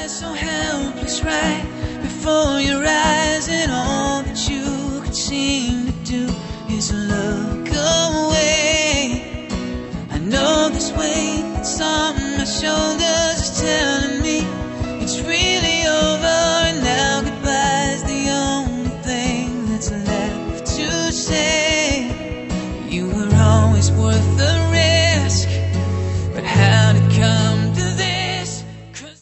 so helpless right before your eyes, and all that you could seem to do is look away. I know this weight that's on my shoulders is telling me it's really over, and now goodbye's the only thing that's left to say. You were always worth